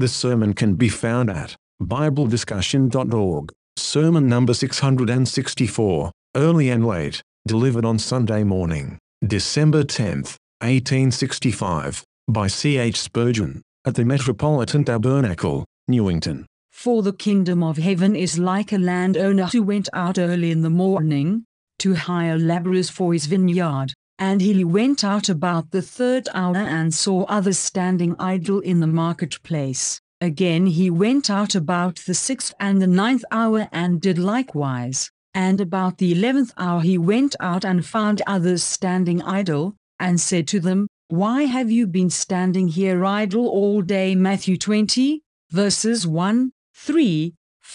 The sermon can be found at BibleDiscussion.org. Sermon number 664, Early and Late, delivered on Sunday morning, December 10, 1865, by C. H. Spurgeon, at the Metropolitan Tabernacle, Newington. For the kingdom of heaven is like a landowner who went out early in the morning to hire laborers for his vineyard. And he went out about the 3rd hour and saw others standing idle in the marketplace. Again he went out about the 6th and the 9th hour and did likewise. And about the 11th hour he went out and found others standing idle, and said to them, Why have you been standing here idle all day? Matthew 20, verses 1, 3,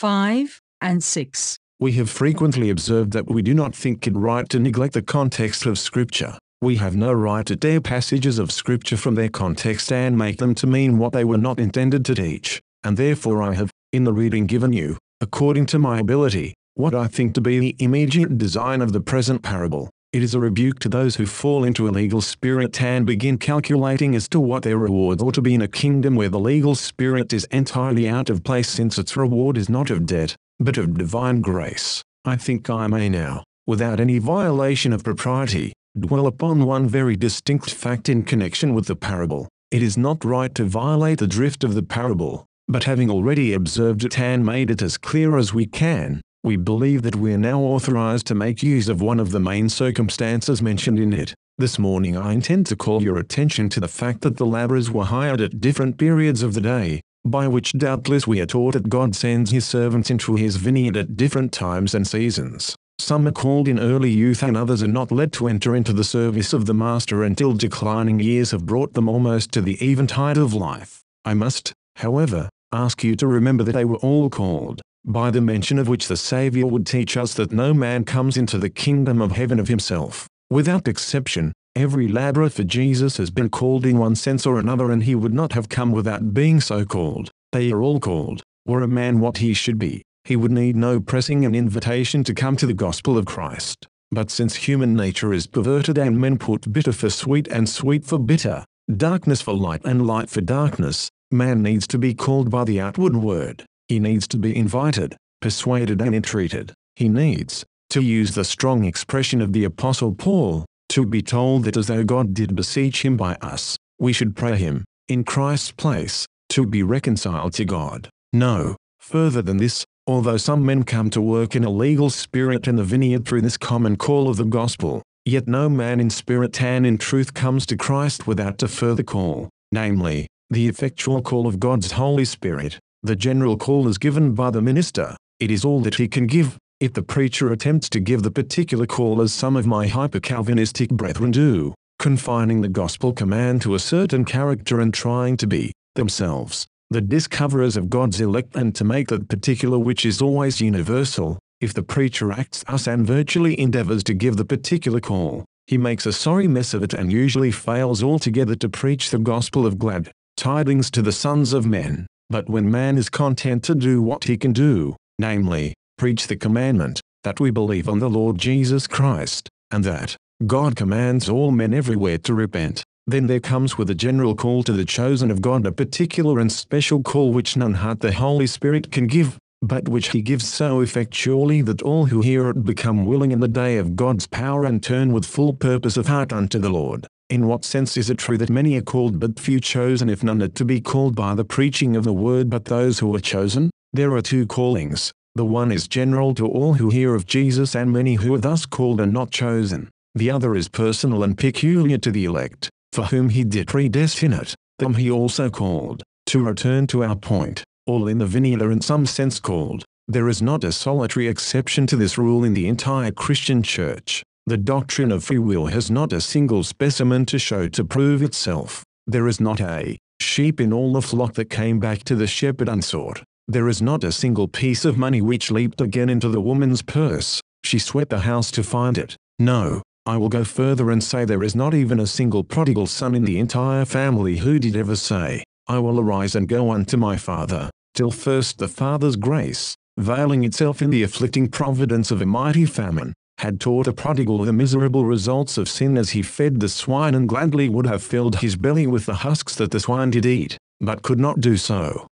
5, and 6. We have frequently observed that we do not think it right to neglect the context of Scripture. We have no right to tear passages of Scripture from their context and make them to mean what they were not intended to teach, and therefore I have, in the reading given you, according to my ability, what I think to be the immediate design of the present parable. It is a rebuke to those who fall into a legal spirit and begin calculating as to what their reward ought to be in a kingdom where the legal spirit is entirely out of place, since its reward is not of debt, but of divine grace. I think I may now, without any violation of propriety, dwell upon one very distinct fact in connection with the parable. It is not right to violate the drift of the parable, but having already observed it and made it as clear as we can, we believe that we are now authorized to make use of one of the main circumstances mentioned in it. This morning I intend to call your attention to the fact that the laborers were hired at different periods of the day, by which doubtless we are taught that God sends his servants into his vineyard at different times and seasons. Some are called in early youth and others are not led to enter into the service of the Master until declining years have brought them almost to the eventide of life. I must, however, ask you to remember that they were all called, by the mention of which the Saviour would teach us that no man comes into the kingdom of heaven of himself. Without exception, every laborer for Jesus has been called in one sense or another, and he would not have come without being so called. They are all called. Were a man what he should be, he would need no pressing an invitation to come to the gospel of Christ. But since human nature is perverted and men put bitter for sweet and sweet for bitter, darkness for light and light for darkness, man needs to be called by the outward word. He needs to be invited, persuaded and entreated. He needs, to use the strong expression of the Apostle Paul, to be told that as though God did beseech him by us, we should pray him, in Christ's place, to be reconciled to God. No, further than this, although some men come to work in a legal spirit in the vineyard through this common call of the gospel, yet no man in spirit and in truth comes to Christ without a further call, namely, the effectual call of God's Holy Spirit. The general call is given by the minister. It is all that he can give. If the preacher attempts to give the particular call as some of my hyper-Calvinistic brethren do, confining the gospel command to a certain character and trying to be, themselves, the discoverers of God's elect and to make that particular which is always universal, if the preacher acts thus and virtually endeavors to give the particular call, he makes a sorry mess of it and usually fails altogether to preach the gospel of glad tidings to the sons of men. But when man is content to do what he can do, namely, preach the commandment, that we believe on the Lord Jesus Christ, and that God commands all men everywhere to repent, then there comes with a general call to the chosen of God a particular and special call which none but the Holy Spirit can give, but which he gives so effectually that all who hear it become willing in the day of God's power and turn with full purpose of heart unto the Lord. In what sense is it true that many are called but few chosen, if none are to be called by the preaching of the word but those who are chosen? There are two callings. The one is general to all who hear of Jesus, and many who are thus called are not chosen. The other is personal and peculiar to the elect, for whom he did predestinate, them he also called. To return to our point, all in the vineyard are in some sense called. There is not a solitary exception to this rule in the entire Christian church. The doctrine of free will has not a single specimen to show to prove itself. There is not a sheep in all the flock that came back to the shepherd unsought. There is not a single piece of money which leaped again into the woman's purse. She swept the house to find it. No, I will go further and say there is not even a single prodigal son in the entire family who did ever say, I will arise and go unto my father, till first the father's grace, veiling itself in the afflicting providence of a mighty famine, had taught a prodigal the miserable results of sin as he fed the swine and gladly would have filled his belly with the husks that the swine did eat, but could not do so.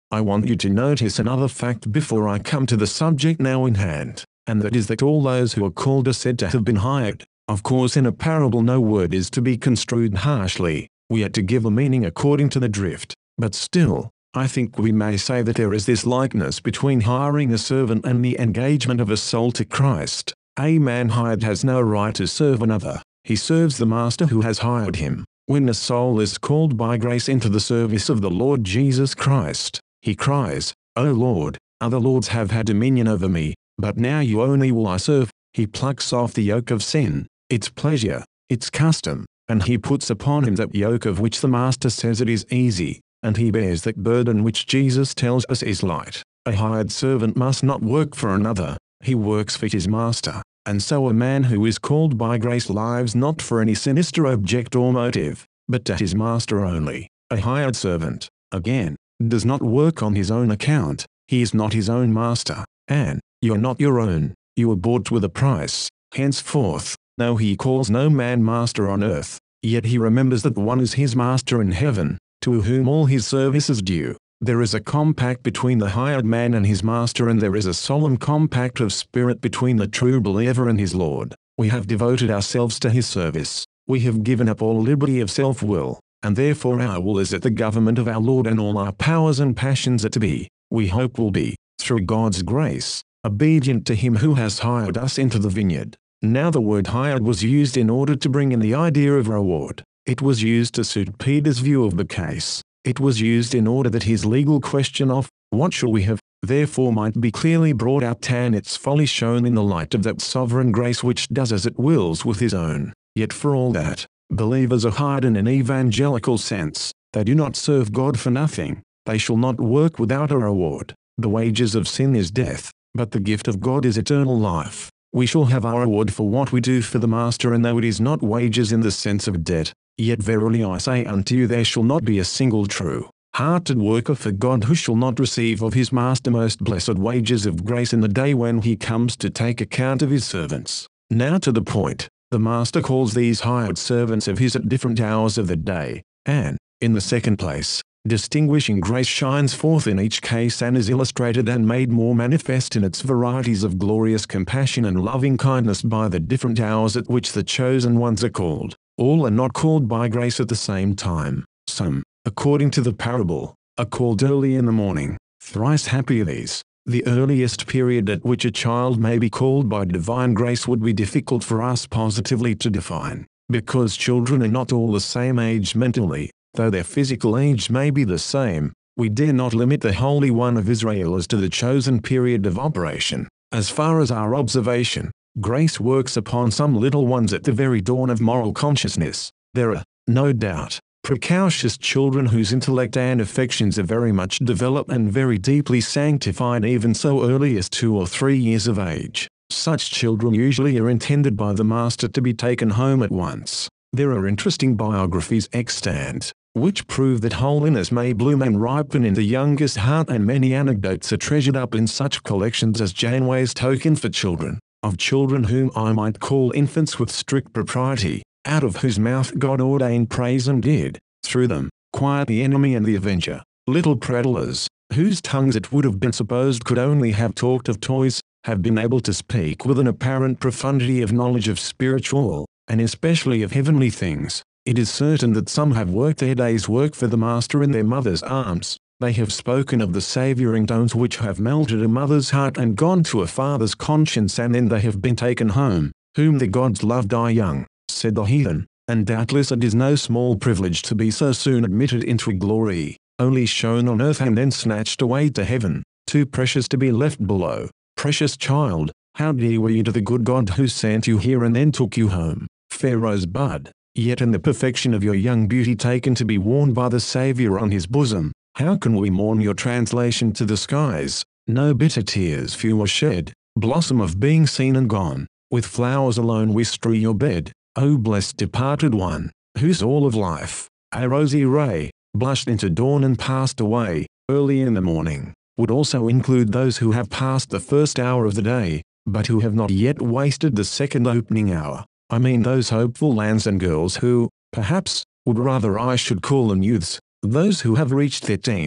I want you to notice another fact before I come to the subject now in hand, and that is that all those who are called are said to have been hired. Of course, in a parable no word is to be construed harshly. We are to give a meaning according to the drift, but still, I think we may say that there is this likeness between hiring a servant and the engagement of a soul to Christ. A man hired has no right to serve another. He serves the master who has hired him. When a soul is called by grace into the service of the Lord Jesus Christ, he cries, "O Lord, other lords have had dominion over me, but now you only will I serve." He plucks off the yoke of sin, its pleasure, its custom, and he puts upon him that yoke of which the master says it is easy, and he bears that burden which Jesus tells us is light. A hired servant must not work for another, he works for his master, and so a man who is called by grace lives not for any sinister object or motive, but to his master only. A hired servant, again, does not work on his own account, he is not his own master, and you are not your own, you were bought with a price. Henceforth, though he calls no man master on earth, yet he remembers that one is his master in heaven, to whom all his service is due. There is a compact between the hired man and his master, and there is a solemn compact of spirit between the true believer and his Lord. We have devoted ourselves to his service. We have given up all liberty of self-will, and therefore our will is at the government of our Lord, and all our powers and passions are to be, we hope will be, through God's grace, obedient to him who has hired us into the vineyard. Now the word hired was used in order to bring in the idea of reward. It was used to suit Peter's view of the case. It was used in order that his legal question of, "What shall we have?" therefore might be clearly brought out, and its folly shown in the light of that sovereign grace which does as it wills with his own. Yet for all that, believers are hired in an evangelical sense. They do not serve God for nothing. They shall not work without a reward. The wages of sin is death, but the gift of God is eternal life. We shall have our reward for what we do for the master, and though it is not wages in the sense of debt, yet verily I say unto you, there shall not be a single true-hearted worker for God who shall not receive of his master most blessed wages of grace in the day when he comes to take account of his servants. Now to the point. The master calls these hired servants of his at different hours of the day, and, in the second place, distinguishing grace shines forth in each case and is illustrated and made more manifest in its varieties of glorious compassion and loving kindness by the different hours at which the chosen ones are called. All are not called by grace at the same time. Some, according to the parable, are called early in the morning. Thrice happy are these. The earliest period at which a child may be called by divine grace would be difficult for us positively to define, because children are not all the same age mentally. Though their physical age may be the same, we dare not limit the Holy One of Israel as to the chosen period of operation. As far as our observation, grace works upon some little ones at the very dawn of moral consciousness. There are, no doubt, precocious children whose intellect and affections are very much developed and very deeply sanctified even so early as 2 or 3 years of age. Such children usually are intended by the master to be taken home at once. There are interesting biographies extant, which prove that holiness may bloom and ripen in the youngest heart, and many anecdotes are treasured up in such collections as Janeway's Token for Children, of children whom I might call infants with strict propriety, out of whose mouth God ordained praise and did, through them, quiet the enemy and the avenger. Little prattlers, whose tongues it would have been supposed could only have talked of toys, have been able to speak with an apparent profundity of knowledge of spiritual, and especially of heavenly things. It is certain that some have worked their day's work for the master in their mother's arms. They have spoken of the savouring tones which have melted a mother's heart and gone to a father's conscience, and then they have been taken home. Whom the gods love die young, said the heathen, and doubtless it is no small privilege to be so soon admitted into glory, only shown on earth and then snatched away to heaven, too precious to be left below. Precious child, how dear were you to the good God who sent you here and then took you home, fair rosebud, yet in the perfection of your young beauty taken to be worn by the Saviour on his bosom. How can we mourn your translation to the skies? No bitter tears few were shed, blossom of being seen and gone. With flowers alone we strew your bed, O blessed departed one, whose all of life, a rosy ray, blushed into dawn and passed away, early in the morning, would also include those who have passed the first hour of the day, but who have not yet wasted the second opening hour. I mean those hopeful lads and girls who, perhaps, would rather I should call them youths, those who have reached their teens,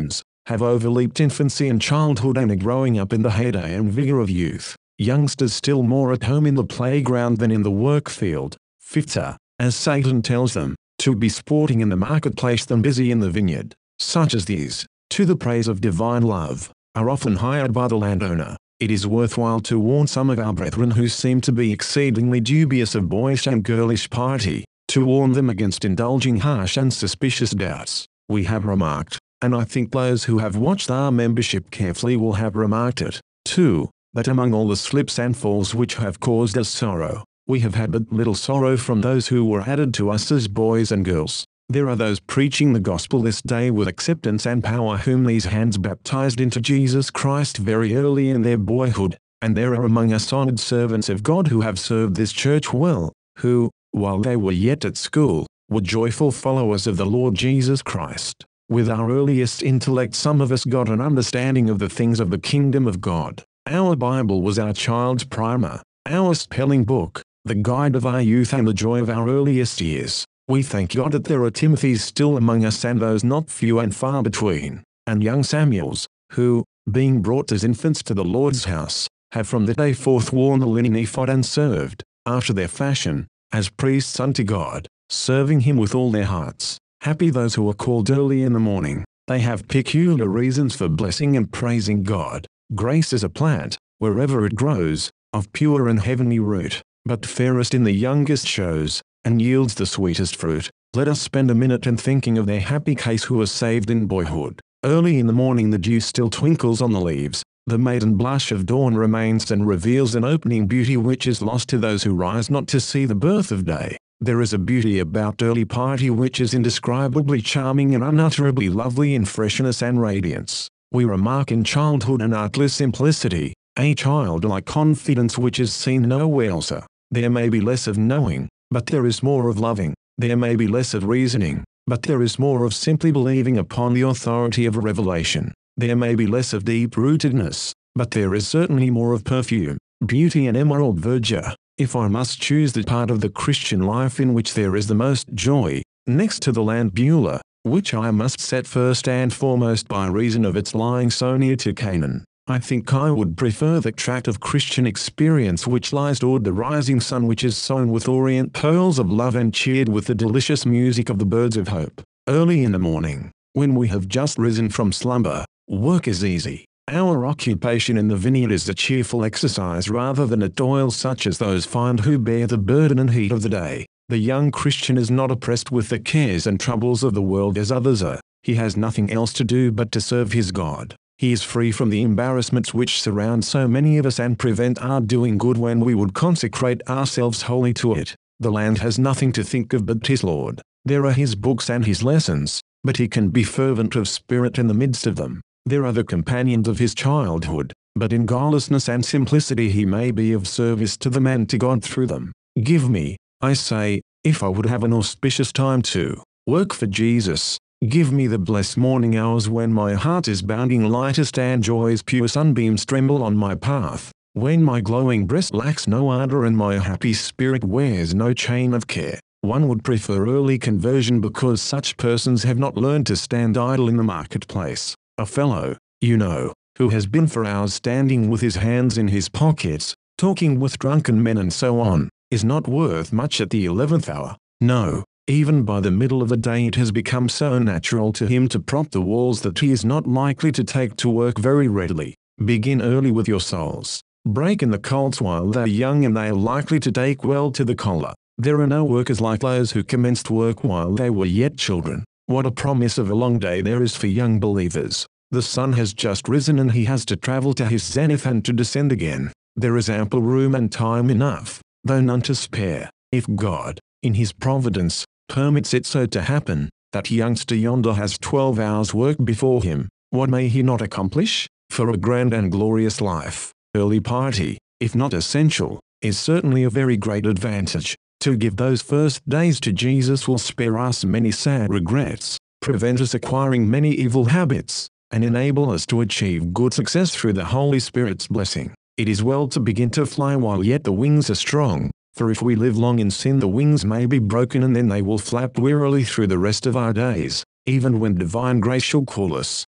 have overleaped infancy and childhood and are growing up in the heyday and vigor of youth. Youngsters still more at home in the playground than in the work field, fitter, as Satan tells them, to be sporting in the marketplace than busy in the vineyard. Such as these, to the praise of divine love, are often hired by the landowner. It is worthwhile to warn some of our brethren who seem to be exceedingly dubious of boyish and girlish piety, to warn them against indulging harsh and suspicious doubts. We have remarked, and I think those who have watched our membership carefully will have remarked it, too, that among all the slips and falls which have caused us sorrow, we have had but little sorrow from those who were added to us as boys and girls. There are those preaching the gospel this day with acceptance and power whom these hands baptized into Jesus Christ very early in their boyhood, and there are among us honored servants of God who have served this church well, who, while they were yet at school, were joyful followers of the Lord Jesus Christ. With our earliest intellect some of us got an understanding of the things of the kingdom of God. Our Bible was our child's primer, our spelling book, the guide of our youth and the joy of our earliest years. We thank God that there are Timothys still among us and those not few and far between, and young Samuels, who, being brought as infants to the Lord's house, have from that day forth worn the linen ephod and served, after their fashion, as priests unto God, serving him with all their hearts. Happy those who are called early in the morning. They have peculiar reasons for blessing and praising God. Grace is a plant, wherever it grows, of pure and heavenly root, but fairest in the youngest shows, and yields the sweetest fruit. Let us spend a minute in thinking of their happy case who are saved in boyhood. Early in the morning the dew still twinkles on the leaves, the maiden blush of dawn remains and reveals an opening beauty which is lost to those who rise not to see the birth of day. There is a beauty about early piety which is indescribably charming and unutterably lovely in freshness and radiance. We remark in childhood an artless simplicity, a childlike confidence which is seen nowhere else. There may be less of knowing, but there is more of loving. There may be less of reasoning, but there is more of simply believing upon the authority of a revelation. There may be less of deep-rootedness, but there is certainly more of perfume, beauty and emerald verdure. If I must choose the part of the Christian life in which there is the most joy, next to the land Beulah, which I must set first and foremost by reason of its lying so near to Canaan, I think I would prefer the tract of Christian experience which lies toward the rising sun, which is sown with orient pearls of love and cheered with the delicious music of the birds of hope. Early in the morning, when we have just risen from slumber, work is easy. Our occupation in the vineyard is a cheerful exercise rather than a toil such as those find who bear the burden and heat of the day. The young Christian is not oppressed with the cares and troubles of the world as others are. He has nothing else to do but to serve his God. He is free from the embarrassments which surround so many of us and prevent our doing good when we would consecrate ourselves wholly to it. The land has nothing to think of but his Lord. There are his books and his lessons, but he can be fervent of spirit in the midst of them. There are the companions of his childhood, but in guilelessness and simplicity he may be of service to them and to God through them. Give me, I say, if I would have an auspicious time to work for Jesus, give me the blessed morning hours when my heart is bounding lightest and joy's pure sunbeams tremble on my path, when my glowing breast lacks no ardor and my happy spirit wears no chain of care. One would prefer early conversion because such persons have not learned to stand idle in the marketplace. A fellow, you know, who has been for hours standing with his hands in his pockets, talking with drunken men and so on, is not worth much at the 11th hour. No. Even by the middle of the day it has become so natural to him to prop the walls that he is not likely to take to work very readily. Begin early with your souls. Break in the colts while they are young and they are likely to take well to the collar. There are no workers like those who commenced work while they were yet children. What a promise of a long day there is for young believers. The sun has just risen and he has to travel to his zenith and to descend again. There is ample room and time enough, though none to spare, if God, in his providence, permits it so to happen, that youngster yonder has 12 hours' work before him. What may he not accomplish? For a grand and glorious life, early piety, if not essential, is certainly a very great advantage. To give those first days to Jesus will spare us many sad regrets, prevent us acquiring many evil habits, and enable us to achieve good success through the Holy Spirit's blessing. It is well to begin to fly while yet the wings are strong, for if we live long in sin the wings may be broken and then they will flap wearily through the rest of our days. Even when divine grace shall call us,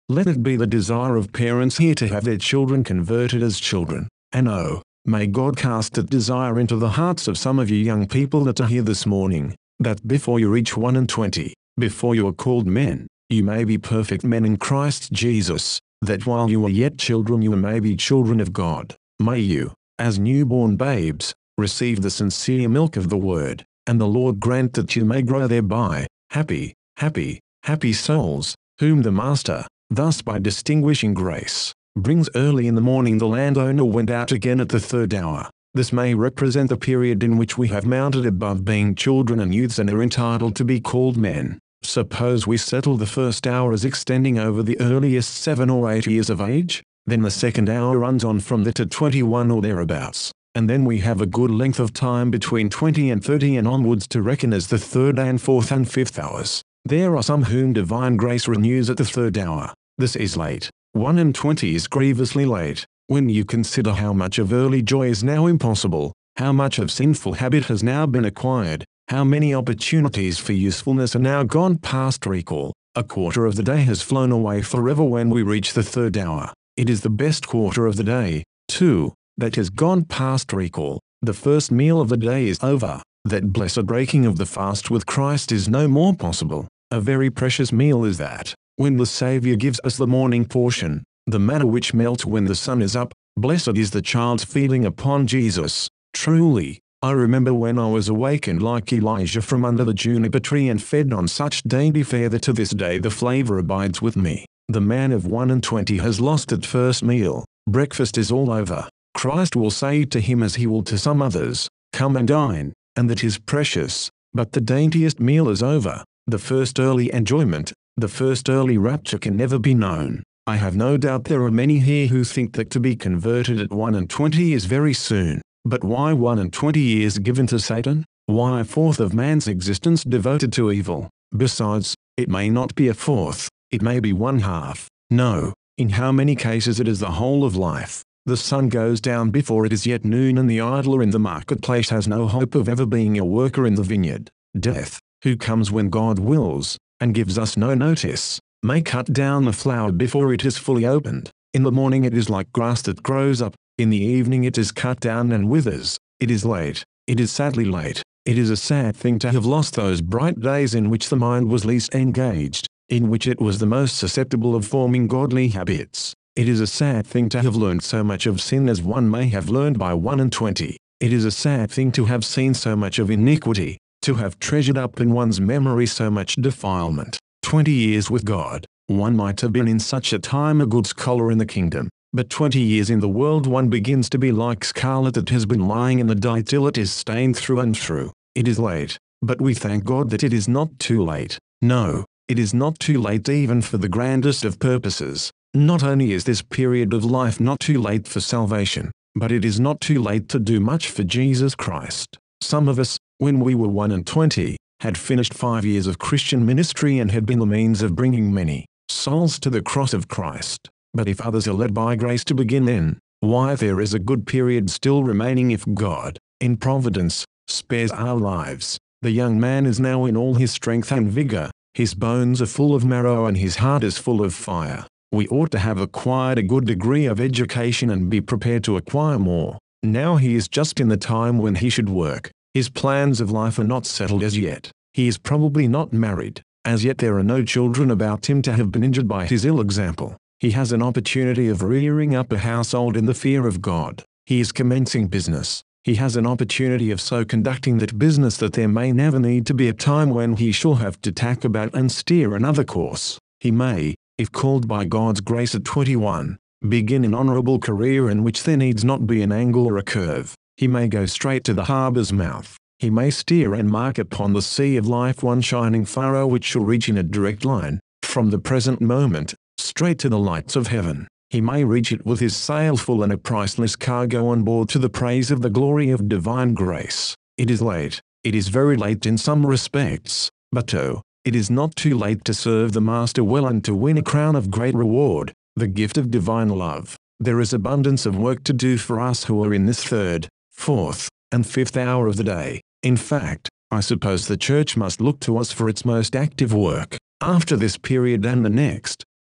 Let it be the desire of parents here to have their children converted as children. And oh, may God cast that desire into the hearts of some of you young people that are here this morning, that before you reach 1 and 20, before you are called men, you may be perfect men in Christ Jesus, that while you are yet children you may be children of God. May you, as newborn babes, receive the sincere milk of the Word, and the Lord grant that you may grow thereby. Happy, happy, happy souls, whom the Master, thus by distinguishing grace, brings early in the morning. The landowner went out again at the third hour. This may represent the period in which we have mounted above being children and youths and are entitled to be called men. Suppose we settle the first hour as extending over the earliest 7 or 8 years of age, then the second hour runs on from there to 21 or thereabouts, and then we have a good length of time between 20 and 30 and onwards to reckon as the third and fourth and fifth hours. There are some whom divine grace renews at the third hour. This is late. 1 and 20 is grievously late, when you consider how much of early joy is now impossible, how much of sinful habit has now been acquired, how many opportunities for usefulness are now gone past recall. A quarter of the day has flown away forever when we reach the third hour. It is the best quarter of the day, too, that has gone past recall. The first meal of the day is over. That blessed breaking of the fast with Christ is no more possible. A very precious meal is that, when the Saviour gives us the morning portion, the manna which melts when the sun is up. Blessed is the child's feeding upon Jesus. Truly, I remember when I was awakened like Elijah from under the juniper tree and fed on such dainty fare that to this day the flavour abides with me. The man of 1 and 20 has lost that first meal. Breakfast is all over. Christ will say to him as he will to some others, "Come and dine," and that is precious. But the daintiest meal is over. The first early enjoyment, the first early rapture can never be known. I have no doubt there are many here who think that to be converted at 1 and 20 is very soon. But why 1 and 20 years given to Satan? Why a fourth of man's existence devoted to evil? Besides, it may not be a fourth, it may be 1/2. No, in how many cases it is the whole of life. The sun goes down before it is yet noon, and the idler in the marketplace has no hope of ever being a worker in the vineyard. Death, who comes when God wills, and gives us no notice, may cut down the flower before it is fully opened. In the morning it is like grass that grows up, in the evening it is cut down and withers. It is late, it is sadly late. It is a sad thing to have lost those bright days in which the mind was least engaged, in which it was the most susceptible of forming godly habits. It is a sad thing to have learned so much of sin as one may have learned by 1 and 20. It is a sad thing to have seen so much of iniquity, to have treasured up in one's memory so much defilement. 20 years with God, one might have been in such a time a good scholar in the kingdom, but 20 years in the world one begins to be like scarlet that has been lying in the dye till it is stained through and through. It is late, but we thank God that it is not too late. No, it is not too late even for the grandest of purposes. Not only is this period of life not too late for salvation, but it is not too late to do much for Jesus Christ. Some of us, when we were 1 and 20, had finished 5 years of Christian ministry and had been the means of bringing many souls to the cross of Christ. But if others are led by grace to begin then, why there is a good period still remaining if God, in providence, spares our lives. The young man is now in all his strength and vigor, his bones are full of marrow and his heart is full of fire. We ought to have acquired a good degree of education and be prepared to acquire more. Now he is just in the time when he should work. His plans of life are not settled as yet. He is probably not married. As yet there are no children about him to have been injured by his ill example. He has an opportunity of rearing up a household in the fear of God. He is commencing business. He has an opportunity of so conducting that business that there may never need to be a time when he shall have to tack about and steer another course. He may, if called by God's grace at 21, begin an honourable career in which there needs not be an angle or a curve. He may go straight to the harbour's mouth. He may steer and mark upon the sea of life one shining furrow which shall reach in a direct line, from the present moment, straight to the lights of heaven. He may reach it with his sail full and a priceless cargo on board to the praise of the glory of divine grace. It is late. It is very late in some respects, but oh, it is not too late to serve the Master well and to win a crown of great reward, the gift of divine love. There is abundance of work to do for us who are in this third, fourth, and fifth hour of the day. In fact, I suppose the church must look to us for its most active work. After this period and the next,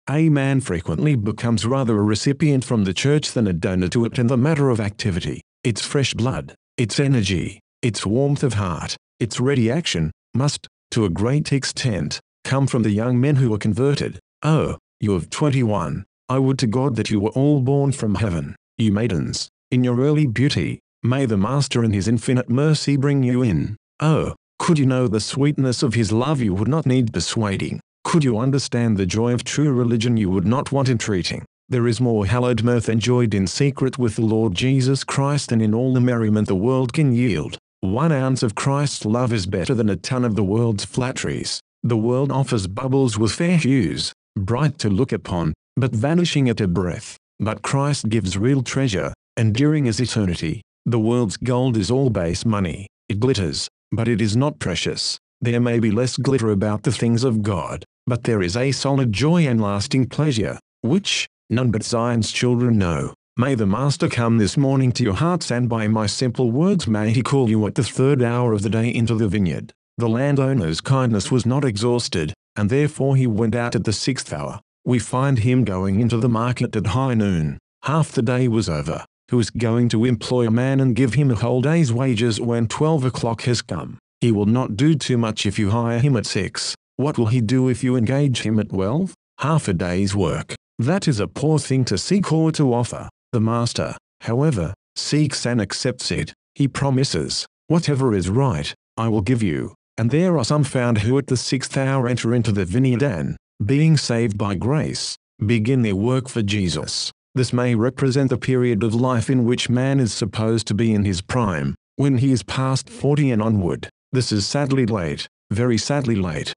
A man frequently becomes rather a recipient from the church than a donor to it in the matter of activity. Its fresh blood, its energy, its warmth of heart, its ready action, must, to a great extent, come from the young men who are converted. Oh, you of 21, I would to God that you were all born from heaven. You maidens, in your early beauty, may the Master in his infinite mercy bring you in. Oh, could you know the sweetness of his love you would not need persuading. Could you understand the joy of true religion you would not want entreating. There is more hallowed mirth enjoyed in secret with the Lord Jesus Christ than in all the merriment the world can yield. 1 ounce of Christ's love is better than a ton of the world's flatteries. The world offers bubbles with fair hues, bright to look upon, but vanishing at a breath. But Christ gives real treasure, enduring as eternity. The world's gold is all base money. It glitters, but it is not precious. There may be less glitter about the things of God, but there is a solid joy and lasting pleasure, which none but Zion's children know. May the Master come this morning to your hearts, and by my simple words may he call you at the 3rd hour of the day into the vineyard. The landowner's kindness was not exhausted, and therefore he went out at the 6th hour. We find him going into the market at high noon. Half the day was over. Who is going to employ a man and give him a whole day's wages when 12 o'clock has come? He will not do too much if you hire him at 6. What will he do if you engage him at 12? Half a day's work. That is a poor thing to seek or to offer. The Master, however, seeks and accepts it. He promises, whatever is right, I will give you. And there are some found who at the 6th hour enter into the vineyard and, being saved by grace, begin their work for Jesus. This may represent the period of life in which man is supposed to be in his prime, when he is past 40 and onward. This is sadly late, very sadly late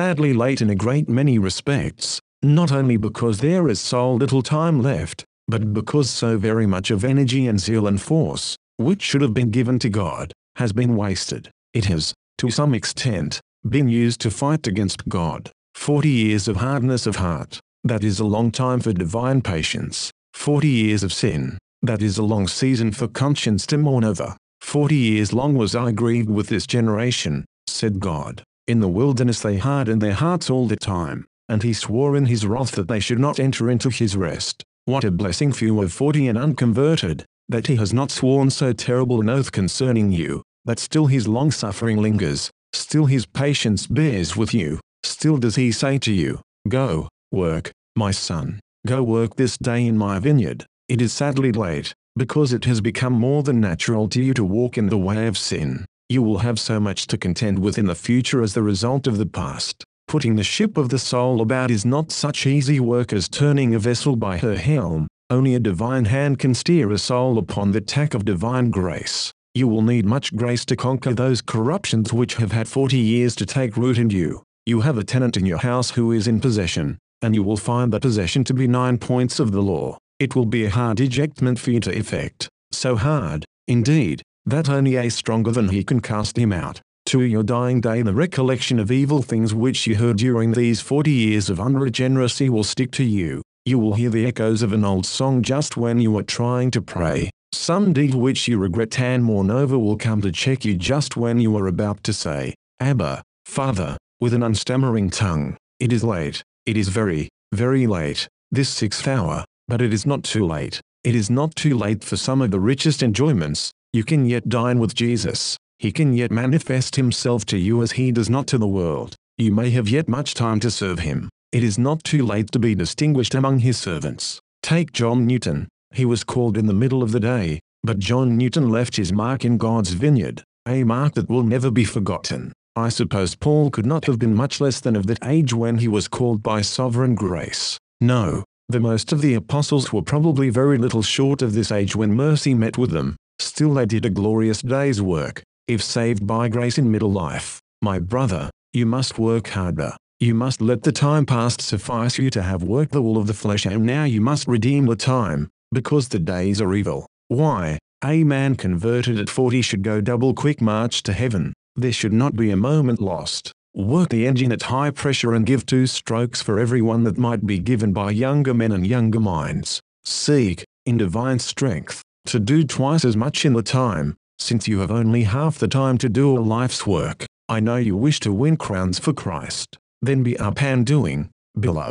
in a great many respects, not only because there is so little time left, but because so very much of energy and zeal and force, which should have been given to God, has been wasted. It has, to some extent, been used to fight against God. 40 years of hardness of heart, that is a long time for divine patience. 40 years of sin, that is a long season for conscience to mourn over. 40 years long was I grieved with this generation, said God. In the wilderness they hardened their hearts all the time, and he swore in his wrath that they should not enter into his rest. What a blessing for you of 40 and unconverted, that he has not sworn so terrible an oath concerning you, that still his long-suffering lingers, still his patience bears with you, still does he say to you, go, work, my son, go work this day in my vineyard. It is sadly late, because it has become more than natural to you to walk in the way of sin. You will have so much to contend with in the future as the result of the past. Putting the ship of the soul about is not such easy work as turning a vessel by her helm. Only a divine hand can steer a soul upon the tack of divine grace. You will need much grace to conquer those corruptions which have had 40 years to take root in you. You have a tenant in your house who is in possession, and you will find the possession to be 9 points of the law. It will be a hard ejectment for you to effect, so hard, indeed, that only a stronger than he can cast him out. To your dying day the recollection of evil things which you heard during these 40 years of unregeneracy will stick to you. You will hear the echoes of an old song just when you are trying to pray. Some deed which you regret and mourn over will come to check you just when you are about to say, Abba, Father, with an unstammering tongue. It is late. It is very, very late, this 6th hour, but it is not too late. It is not too late for some of the richest enjoyments. You can yet dine with Jesus. He can yet manifest himself to you as he does not to the world. You may have yet much time to serve him. It is not too late to be distinguished among his servants. Take John Newton. He was called in the middle of the day, but John Newton left his mark in God's vineyard, a mark that will never be forgotten. I suppose Paul could not have been much less than of that age when he was called by sovereign grace. No, the most of the apostles were probably very little short of this age when mercy met with them. Still they did a glorious day's work. If saved by grace in middle life, my brother, you must work harder. You must let the time past suffice you to have worked the wool of the flesh, and now you must redeem the time, because the days are evil. Why, a man converted at 40 should go double quick march to heaven. There should not be a moment lost. Work the engine at high pressure and give 2 strokes for every one that might be given by younger men and younger minds. Seek, in divine strength, to do twice as much in the time, since you have only half the time to do a life's work. I know you wish to win crowns for Christ. Then be up and doing, beloved.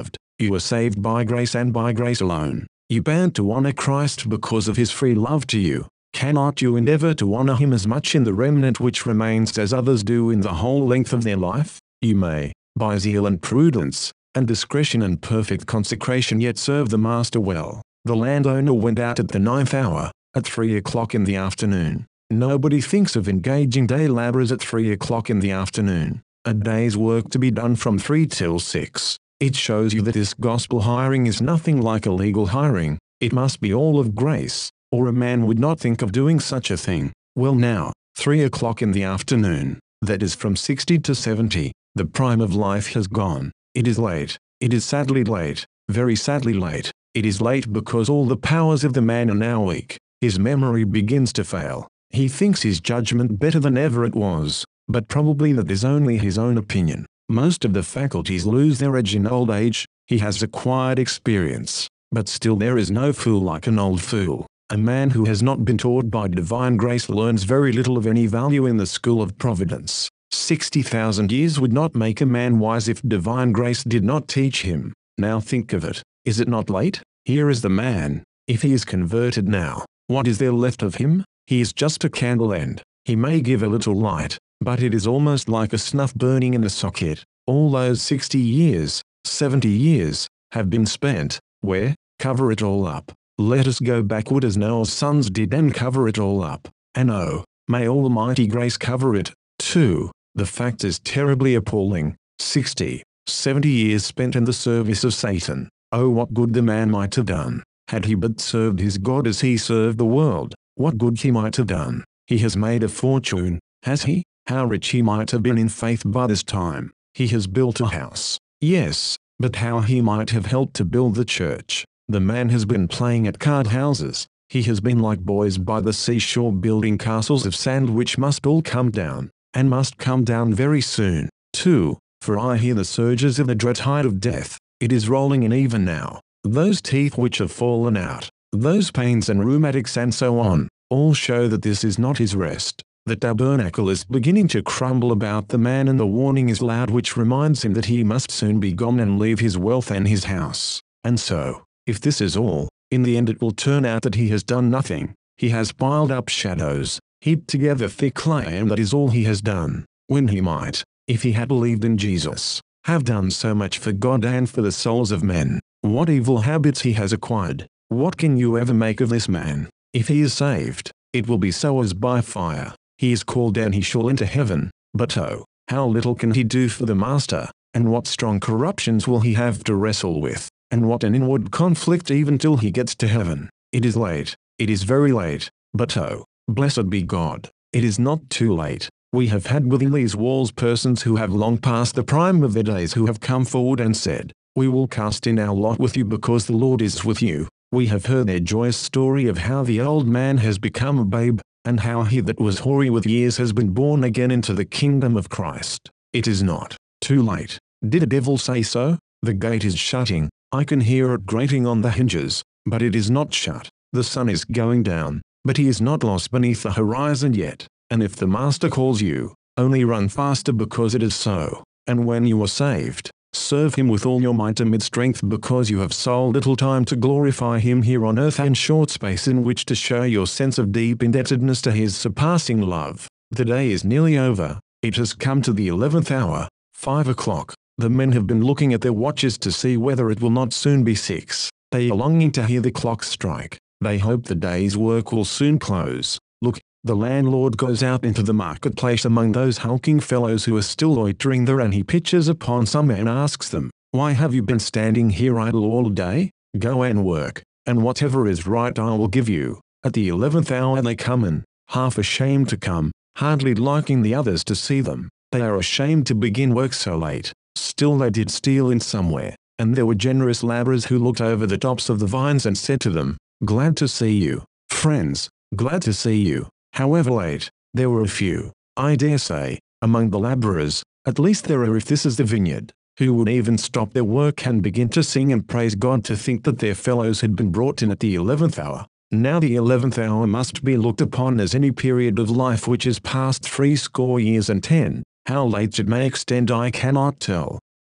You are saved by grace and by grace alone. You bound to honor Christ because of his free love to you. Cannot you endeavor to honor him as much in the remnant which remains as others do in the whole length of their life? You may, by zeal and prudence, and discretion and perfect consecration, yet serve the master well. The landowner went out at the 9th hour, at 3 o'clock in the afternoon. Nobody thinks of engaging day laborers at 3 o'clock in the afternoon. A day's work to be done from 3 till 6. It shows you that this gospel hiring is nothing like illegal hiring. It must be all of grace, or a man would not think of doing such a thing. Well now, 3 o'clock in the afternoon, that is from 60 to 70, the prime of life has gone. It is late. It is sadly late, very sadly late. It is late because all the powers of the man are now weak. His memory begins to fail. He thinks his judgment better than ever it was, but probably that is only his own opinion. Most of the faculties lose their edge in old age. He has acquired experience, but still there is no fool like an old fool. A man who has not been taught by divine grace learns very little of any value in the school of providence. 60,000 years would not make a man wise if divine grace did not teach him. Now think of it. Is it not late? Here is the man. If he is converted now, what is there left of him? He is just a candle end. He may give a little light, but it is almost like a snuff burning in a socket. All those 60 years, 70 years, have been spent. Where? Cover it all up. Let us go backward as Noah's sons did and cover it all up. And oh, may almighty grace cover it, too. The fact is terribly appalling. 60, 70 years spent in the service of Satan. Oh, what good the man might have done, had he but served his God as he served the world. What good he might have done. He has made a fortune, has he? How rich he might have been in faith by this time. He has built a house. Yes, but how he might have helped to build the church. The man has been playing at card houses. He has been like boys by the seashore building castles of sand which must all come down, and must come down very soon, too, for I hear the surges of the dread tide of death. It is rolling in even now. Those teeth which have fallen out, those pains and rheumatics and so on, all show that this is not his rest. The tabernacle is beginning to crumble about the man and the warning is loud which reminds him that he must soon be gone and leave his wealth and his house. And so, if this is all, in the end it will turn out that he has done nothing. He has piled up shadows, heaped together thick clay, and that is all he has done, when he might, if he had believed in Jesus, have done so much for God and for the souls of men. What evil habits he has acquired. What can you ever make of this man? If he is saved, it will be so as by fire. He is called and he shall enter heaven, but oh, how little can he do for the Master, and what strong corruptions will he have to wrestle with, and what an inward conflict even till he gets to heaven. It is late, it is very late, but oh, blessed be God, it is not too late. We have had within these walls persons who have long passed the prime of their days who have come forward and said, "We will cast in our lot with you because the Lord is with you." We have heard their joyous story of how the old man has become a babe, and how he that was hoary with years has been born again into the kingdom of Christ. It is not too late. Did a devil say so? The gate is shutting. I can hear it grating on the hinges, but it is not shut. The sun is going down, but he is not lost beneath the horizon yet. And if the Master calls you, only run faster because it is so. And when you are saved, serve him with all your might amid strength because you have so little time to glorify him here on earth and short space in which to show your sense of deep indebtedness to his surpassing love. The day is nearly over. It has come to the 11th hour, 5 o'clock. The men have been looking at their watches to see whether it will not soon be 6. They are longing to hear the clock strike. They hope the day's work will soon close. Look, the landlord goes out into the marketplace among those hulking fellows who are still loitering there, and he pitches upon some and asks them, "Why have you been standing here idle all day? Go and work, and whatever is right I will give you." At the 11th hour they come in, half ashamed to come, hardly liking the others to see them. They are ashamed to begin work so late. Still they did steal in somewhere, and there were generous labourers who looked over the tops of the vines and said to them, "Glad to see you, friends, glad to see you." However late, there were a few, I dare say, among the labourers, at least there are if this is the vineyard, who would even stop their work and begin to sing and praise God to think that their fellows had been brought in at the 11th hour. Now the 11th hour must be looked upon as any period of life which is past 80 years and 10. How late it may extend I cannot tell.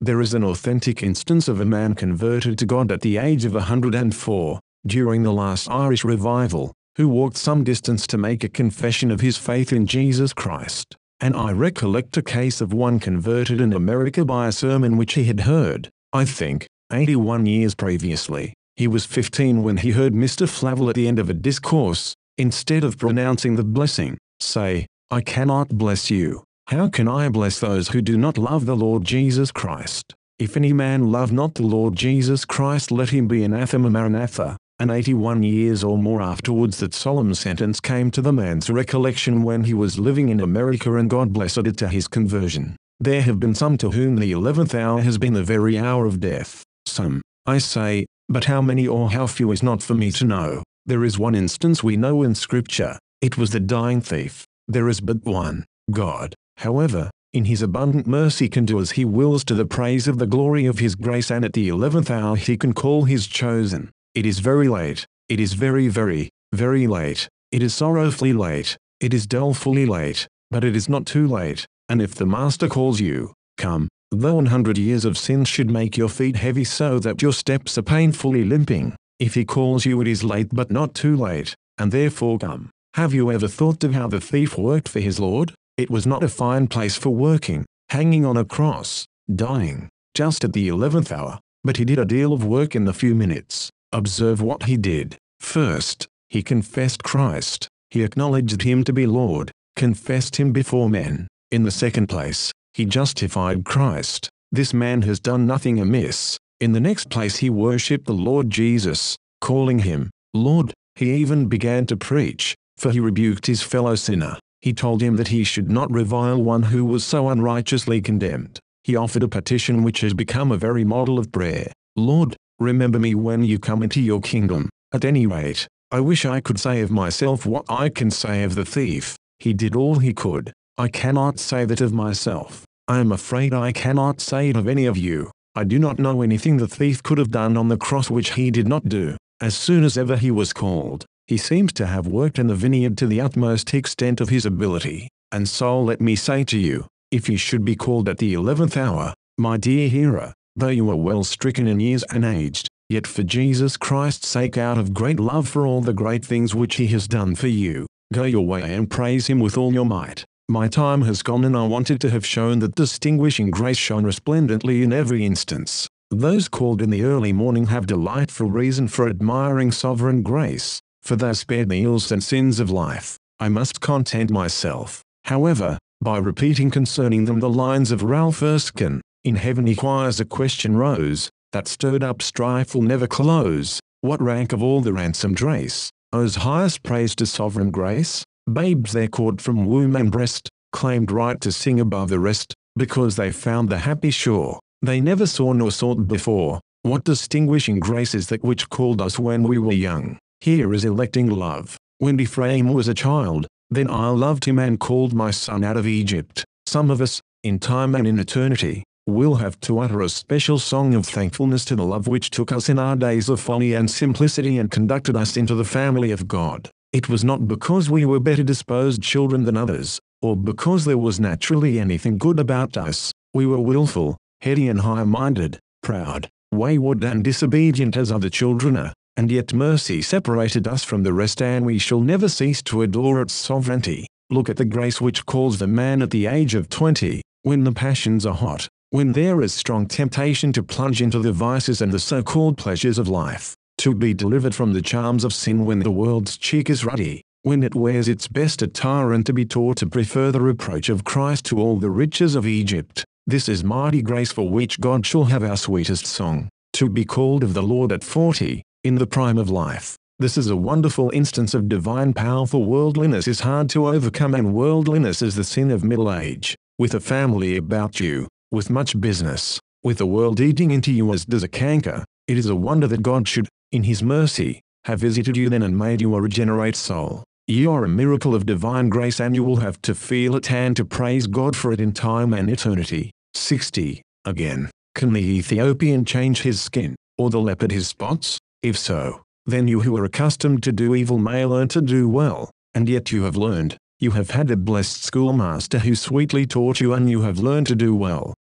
There is an authentic instance of a man converted to God at the age of 104, during the last Irish revival, who walked some distance to make a confession of his faith in Jesus Christ. And I recollect a case of one converted in America by a sermon which he had heard, I think, 81 years previously. He was 15 when he heard Mr. Flavel at the end of a discourse, instead of pronouncing the blessing, say, "I cannot bless you. How can I bless those who do not love the Lord Jesus Christ? If any man love not the Lord Jesus Christ, let him be anathema maranatha." And 81 years or more afterwards that solemn sentence came to the man's recollection when he was living in America, and God blessed it to his conversion. There have been some to whom the 11th hour has been the very hour of death. Some, I say, but how many or how few is not for me to know. There is one instance we know in Scripture. It was the dying thief. There is but one. God, however, in his abundant mercy can do as he wills to the praise of the glory of his grace, and at the 11th hour he can call his chosen. It is very late. It is very, very, very late. It is sorrowfully late. It is dolefully late, but it is not too late. And if the Master calls you, come, though 100 years of sin should make your feet heavy so that your steps are painfully limping. If he calls you, it is late but not too late, and therefore come. Have you ever thought of how the thief worked for his Lord? It was not a fine place for working, hanging on a cross, dying, just at the 11th hour, but he did a deal of work in the few minutes. Observe what he did. First, he confessed Christ. He acknowledged him to be Lord, confessed him before men. In the second place, he justified Christ. This man has done nothing amiss. In the next place, he worshipped the Lord Jesus, calling him Lord. He even began to preach, for he rebuked his fellow sinner. He told him that he should not revile one who was so unrighteously condemned. He offered a petition which has become a very model of prayer. Lord, remember me when you come into your kingdom. At any rate, I wish I could say of myself what I can say of the thief. He did all he could. I cannot say that of myself. I am afraid I cannot say it of any of you. I do not know anything the thief could have done on the cross which he did not do. As soon as ever he was called, he seems to have worked in the vineyard to the utmost extent of his ability. And so let me say to you, if you should be called at the 11th hour, my dear hearer, though you are well stricken in years and aged, yet for Jesus Christ's sake, out of great love for all the great things which he has done for you, go your way and praise him with all your might. My time has gone, and I wanted to have shown that distinguishing grace shone resplendently in every instance. Those called in the early morning have delightful reason for admiring sovereign grace, for they spared the ills and sins of life. I must content myself, however, by repeating concerning them the lines of Ralph Erskine. In heaven inquires a question rose, that stirred up strife will never close. What rank of all the ransomed race owes highest praise to sovereign grace? Babes there caught from womb and breast, claimed right to sing above the rest, because they found the happy shore they never saw nor sought before. What distinguishing grace is that which called us when we were young? Here is electing love. When Ephraim was a child, then I loved him and called my son out of Egypt. Some of us, in time and in eternity, will have to utter a special song of thankfulness to the love which took us in our days of folly and simplicity and conducted us into the family of God. It was not because we were better disposed children than others, or because there was naturally anything good about us. We were willful, heady and high-minded, proud, wayward and disobedient as other children are, and yet mercy separated us from the rest, and we shall never cease to adore its sovereignty. Look at the grace which calls the man at the age of 20, when the passions are hot, when there is strong temptation to plunge into the vices and the so-called pleasures of life, to be delivered from the charms of sin when the world's cheek is ruddy, when it wears its best attire, and to be taught to prefer the reproach of Christ to all the riches of Egypt. This is mighty grace for which God shall have our sweetest song. To be called of the Lord at 40, in the prime of life. This is a wonderful instance of divine power, for worldliness is hard to overcome, and worldliness is the sin of middle age. With a family about you, with much business, with the world eating into you as does a canker, it is a wonder that God should, in his mercy, have visited you then and made you a regenerate soul. You are a miracle of divine grace, and you will have to feel it and to praise God for it in time and eternity. 60. Again, can the Ethiopian change his skin, or the leopard his spots? If so, then you who are accustomed to do evil may learn to do well, and yet you have learned. You have had a blessed schoolmaster who sweetly taught you, and you have learned to do well.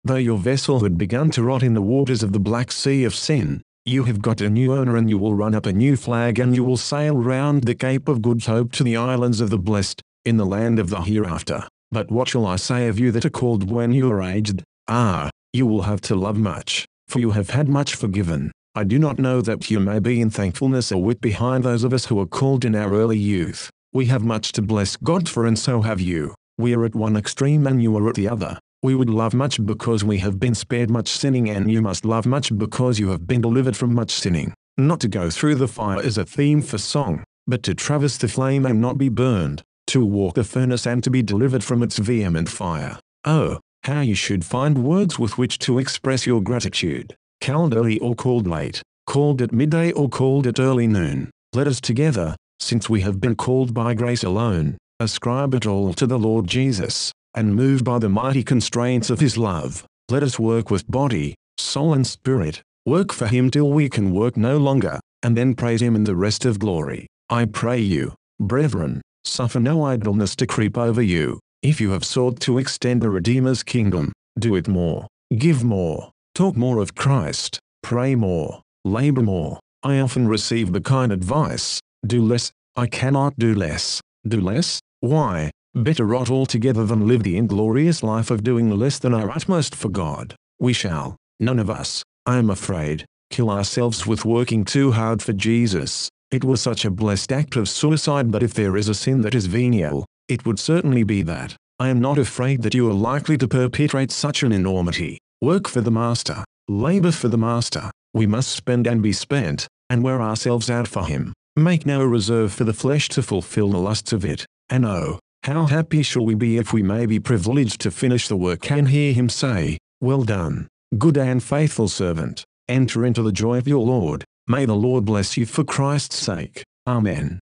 Though your vessel had begun to rot in the waters of the Black Sea of sin, you have got a new owner, and you will run up a new flag, and you will sail round the Cape of Good Hope to the islands of the blessed, in the land of the hereafter. But what shall I say of you that are called when you are aged? You will have to love much, for you have had much forgiven. I do not know that you may be in thankfulness or wit behind those of us who are called in our early youth. We have much to bless God for, and so have you. We are at one extreme and you are at the other. We would love much because we have been spared much sinning, and you must love much because you have been delivered from much sinning. Not to go through the fire is a theme for song, but to traverse the flame and not be burned, to walk the furnace and to be delivered from its vehement fire. Oh, how you should find words with which to express your gratitude. Called early or called late, called at midday or called at early noon, let us together, since we have been called by grace alone, ascribe it all to the Lord Jesus, and moved by the mighty constraints of his love, let us work with body, soul and spirit, work for him till we can work no longer, and then praise him in the rest of glory. I pray you, brethren, suffer no idleness to creep over you. If you have sought to extend the Redeemer's kingdom, do it more, give more, talk more of Christ, pray more, labor more. I often receive the kind advice, do less. I cannot do less. Do less? Why? Better rot altogether than live the inglorious life of doing less than our utmost for God. We shall, none of us, I am afraid, kill ourselves with working too hard for Jesus. It was such a blessed act of suicide, but if there is a sin that is venial, it would certainly be that. I am not afraid that you are likely to perpetrate such an enormity. Work for the Master, labor for the Master. We must spend and be spent, and wear ourselves out for him. Make no reserve for the flesh to fulfill the lusts of it. And oh, how happy shall we be if we may be privileged to finish the work and hear him say, well done, good and faithful servant. Enter into the joy of your Lord. May the Lord bless you for Christ's sake. Amen.